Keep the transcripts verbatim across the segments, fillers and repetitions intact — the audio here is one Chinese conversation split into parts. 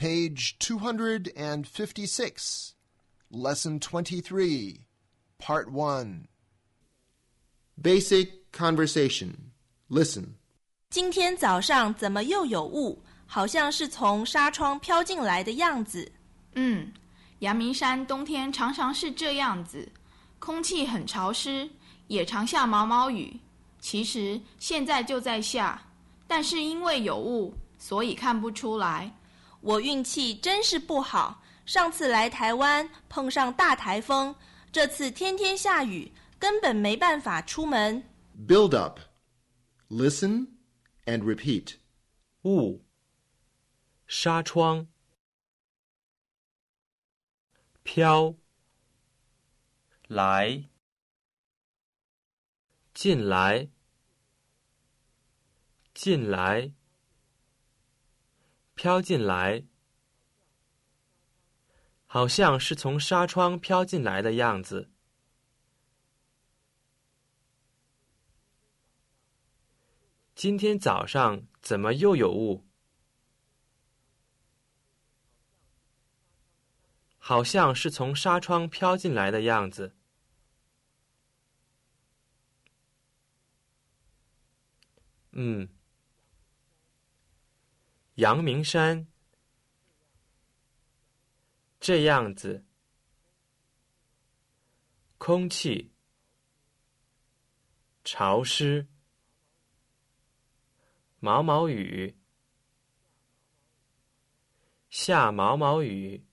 Page two hundred fifty-six, Lesson twenty-three, Part one. Basic conversation. Listen. 今天早上怎么又有雾？好像是从纱窗飘进来的样子。 嗯，阳明山冬天常常是这样子，空气很潮湿，也常下毛毛雨。其实现在就在下，但是因为有雾，所以看不出来。 我运气真是不好，上次来台湾碰上大台风，这次天天下雨，根本没办法出门。 Build up. Listen and repeat. 雾，纱窗，飘，来，进来，进来，飘进来，好像是从纱窗飘进来的样子。今天早上怎么又有雾？好像是从纱窗飘进来的样子。嗯，阳明山这样子，空气潮湿，毛毛雨，下毛毛雨。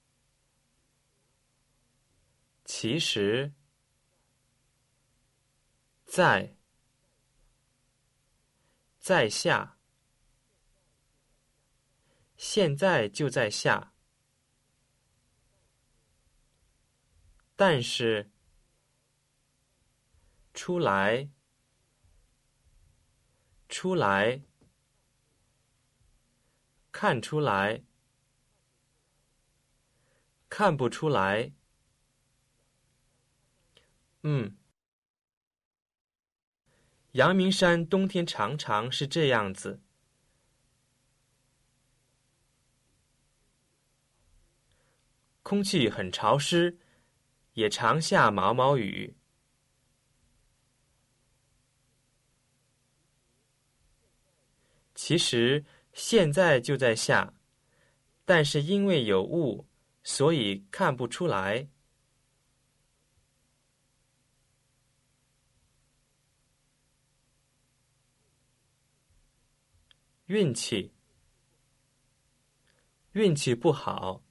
其实，在，在下，现在就在下。但是，出来，出来，看出来，看不出来。嗯，阳明山冬天常常是这样子，空气很潮湿，也常下毛毛雨。其实现在就在下，但是因为有雾，所以看不出来。运气，运气不好，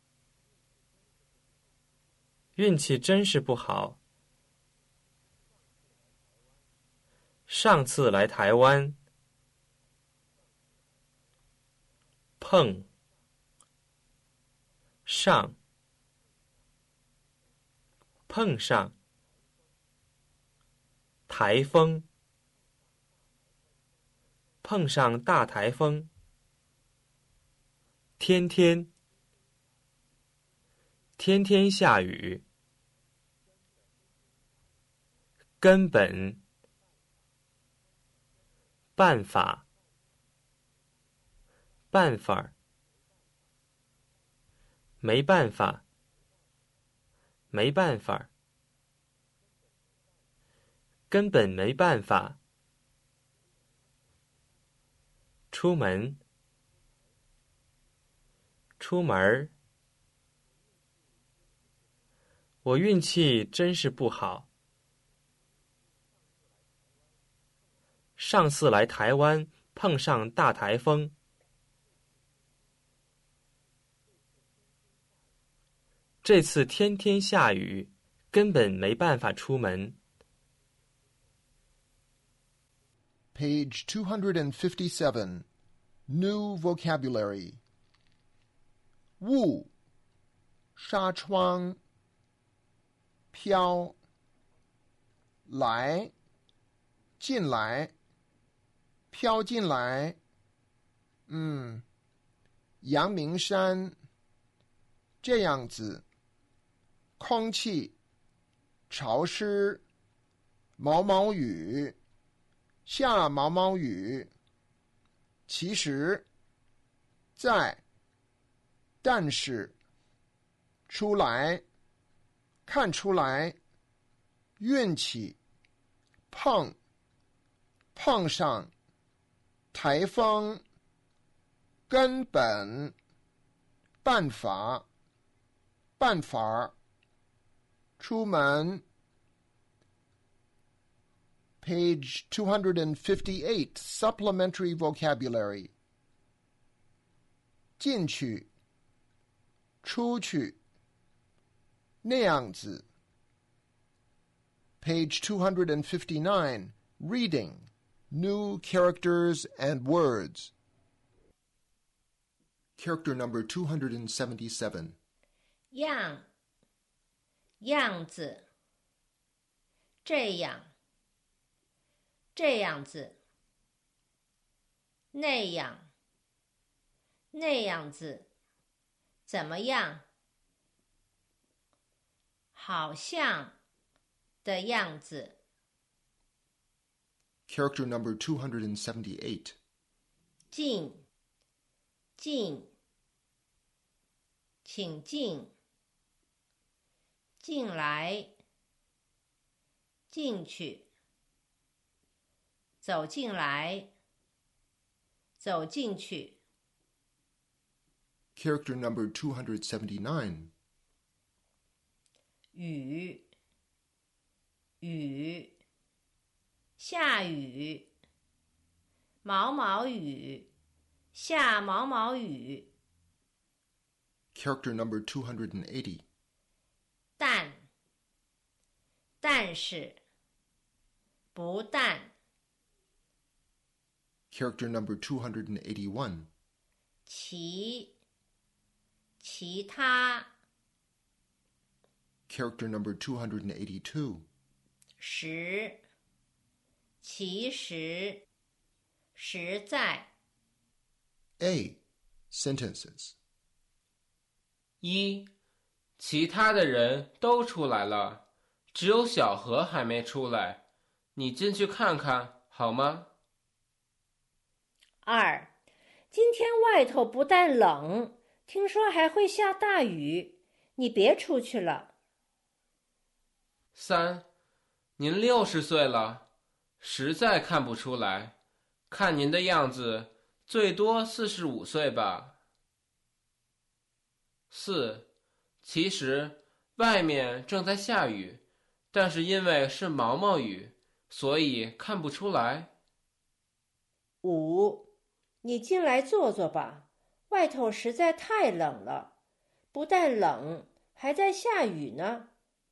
运气真是不好。上次来台湾，碰上，碰上，台风，碰上大台风，天天，天天下雨，根本，办法，办法，没办法，没办法，根本没办法。出门，出门，我运气真是不好。上次来台湾碰上大台风，这次天天下雨，根本没办法出门。 Page two hundred fifty-seven, New vocabulary. 雾，纱窗，飘，来，进来，飘进来。嗯，阳明山，这样子，空气潮湿，毛毛雨，下毛毛雨。其实，在， 但是，出来，看出来，运气，碰，碰上，台风，根本，办法，办法，出门。Page two hundred fifty-eight, Supplementary Vocabulary. 进去，出去，那样子。Page two hundred fifty-nine, Reading, New Characters and Words. Character number two hundred seventy-seven. 样，样子，这样。这样子，那样，那样子，怎么样？好像的样子。 Character number two hundred seventy-eight. 进，进，请进，进来，进去。走进来，走进去。 Character number two hundred seventy-nine. 雨，雨，下雨，毛毛雨，下毛毛雨。 Character number two hundred eighty. 但，但是，不但。 Character number two hundred eighty-one. 其，其他。 Character number two hundred eighty-two. 实，其实，实在。 A. Sentences. 一，其他的人都出来了，只有小何还没出来，你进去看看好吗？ 二，今天外头不但冷，听说还会下大雨，你别出去了。 三，您六十岁了，实在看不出来，看您的样子，最多四十五岁吧。四，其实外面正在下雨，但是因为是毛毛雨，所以看不出来。 五，你进来坐坐吧，外头实在太冷了，不但冷，还在下雨呢。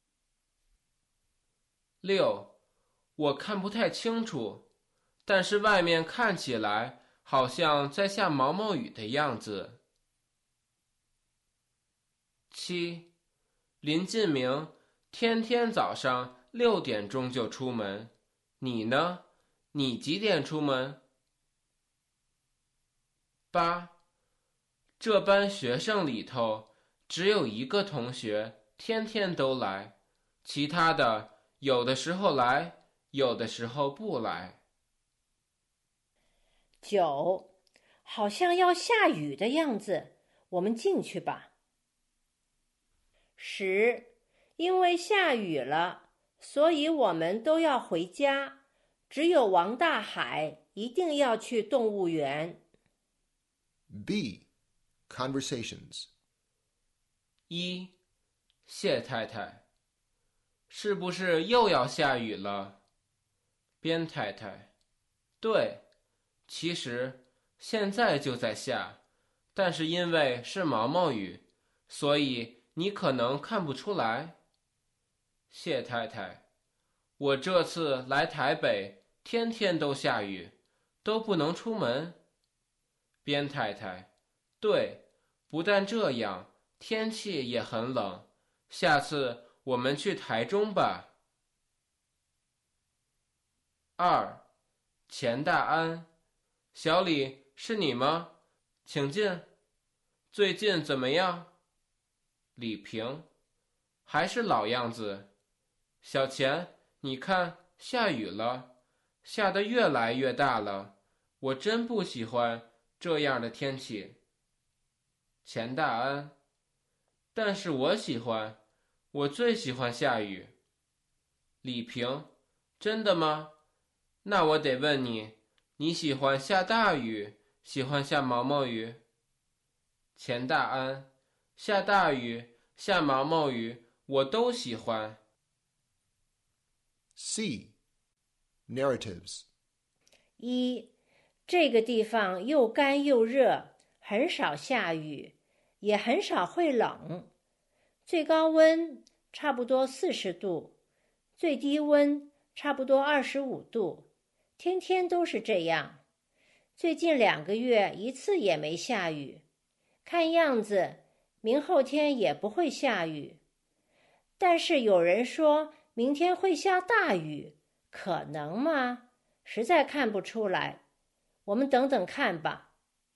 六，我看不太清楚，但是外面看起来好像在下毛毛雨的样子。七，林进明天天早上六点钟就出门，你呢？你几点出门？八，这班学生里头只有一个同学天天都来，其他的有的时候来，有的时候不来。 九，好像要下雨的样子，我们进去吧。十，因为下雨了，所以我们都要回家，只有王大海一定要去动物园。 B. Conversations. 一，谢太太，是不是又要下雨了？边太太，对，其实现在就在下，但是因为是毛毛雨，所以你可能看不出来。谢太太，我这次来台北，天天都下雨，都不能出门。边太太，对，不但这样，天气也很冷，下次我们去台中吧。二，钱大安，小李，是你吗？请进。最近怎么样？李平，还是老样子。小钱，你看下雨了，下得越来越大了，我真不喜欢这样的天气。 钱大安。但是我喜欢，我最喜欢下雨。李平，真的吗？那我得问你，你喜欢下大雨，喜欢下毛毛雨？钱大安，下大雨，下毛毛雨，我都喜欢。 C. Narratives. 一，这个地方又干又热，很少下雨，也很少会冷。最高温差不多四十度，最低温差不多二十五度，天天都是这样。最近两个月一次也没下雨，看样子明后天也不会下雨。但是有人说明天会下大雨，可能吗？实在看不出来，我们等等看吧。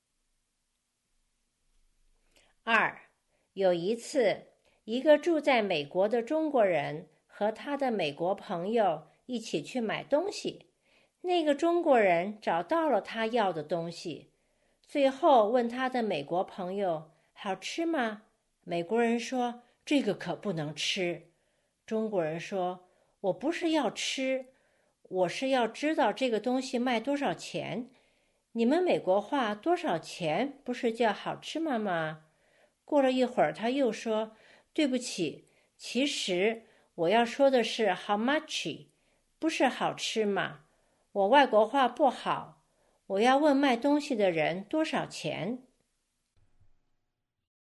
二，有一次，一个住在美国的中国人和他的美国朋友一起去买东西。那个中国人找到了他要的东西，最后问他的美国朋友：“好吃吗？”美国人说：“这个可不能吃。”中国人说：“我不是要吃，我是要知道这个东西卖多少钱。你们美国话多少钱不是叫好吃吗吗？”过了一会儿，他又说：“对不起，其实我要说的是 how much， 不是好吃吗？我外国话不好，我要问卖东西的人多少钱。”